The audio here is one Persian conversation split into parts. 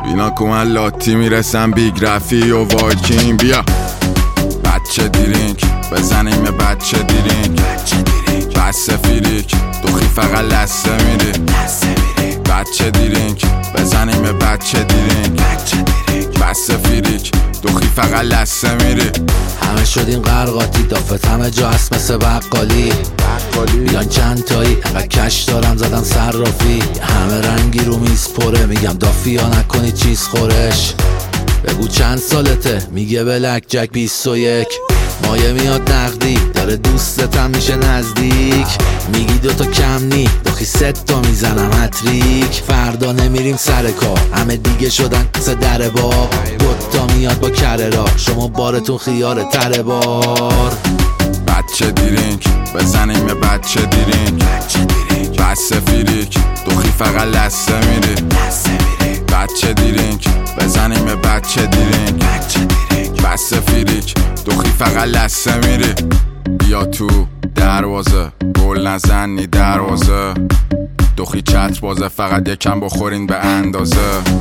اینا که من لاتی میرسم بیگ رفی و وایکین. بیا بچه دیرینک بزنیم بچه دیرینک، بس فیریک دوخی فقط لسه میری. بچه دیرینک بزنیم بچه دیرینک، بس فیریک دوخی فقط لسه میری. همه شدین قرقاتی دافت همه جا هست مثل بقالی. بیان چند تایی انقدر کش دارم زدن صرافی. همه رنگی رو میز پره میگم دافی یا نکنی چیز خورش. بگو چند سالته میگه بلک جک 21. مایه میاد نقدی داره دوستتم میشه نزدیک. میگی دوتا کم نی داخی 3 تا میزنم هتریک. فردا نمیریم سر کار همه دیگه شدن سه در بار. دوتا میاد با کره را شما بارتون خیاره تره بار. بچه دیرینک بزنیم بچه دیرینک، بس فیریک دوخی فقط لسه میری. بچه دیرینک بزنیم بچه دیرینک، بس فیریک دوخی فقط لسه میری. بیا تو دروازه گل نزنی دروازه، دوخی چتر بازه فقط یکم بخورین به اندازه.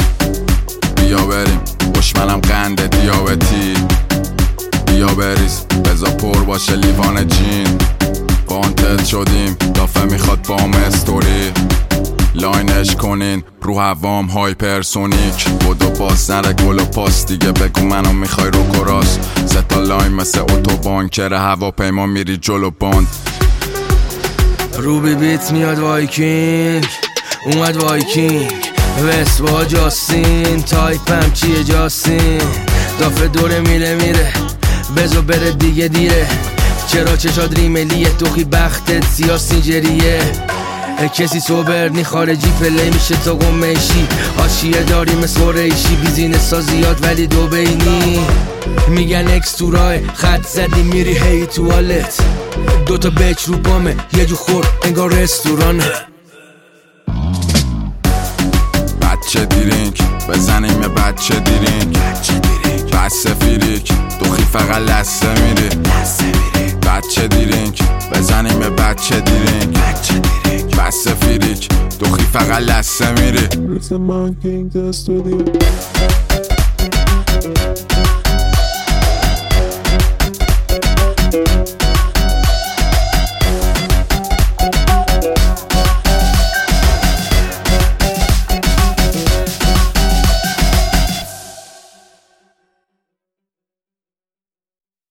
بیا بریم بشمنم قنده دیابتی، بیا بریز بزا پر باشه لیوان جین. وانتد شدیم دافه میخواد بام استوری، لاینش کنین رو هوام هایپرسونیک. بودو باز نره گل و پاس دیگه بگو منو میخوای رو کراس. 3 تا لاین مثل اتوبان کره هواپیما میری جلو باند. روبی بیت میاد وایکینگ اومد وایکینگ. وست با جاستین تایپم چیه جاستین. دافه دوره میره بزو بره دیگه دیره. چرا چشاد ریملیه توخی بختت سیاه سینجریه. کسی سوبر نی خارجی پلی میشه تا گمیشی. آشیه داری مثل ریشی بیزینس ها زیاد ولی دو بینی. میگن اکس تو راه خط زدی میری هی توالت. دوتا بچ رو بامه یه جو خور انگار رستورانه. بچه دیرینک بزنیم بچه دیرینک، بس فیریک دوخی فقط لسه میری. بچه دیرینک بزنیم بچه دیرینک، بس فیریک دوخی فقط لسه میری.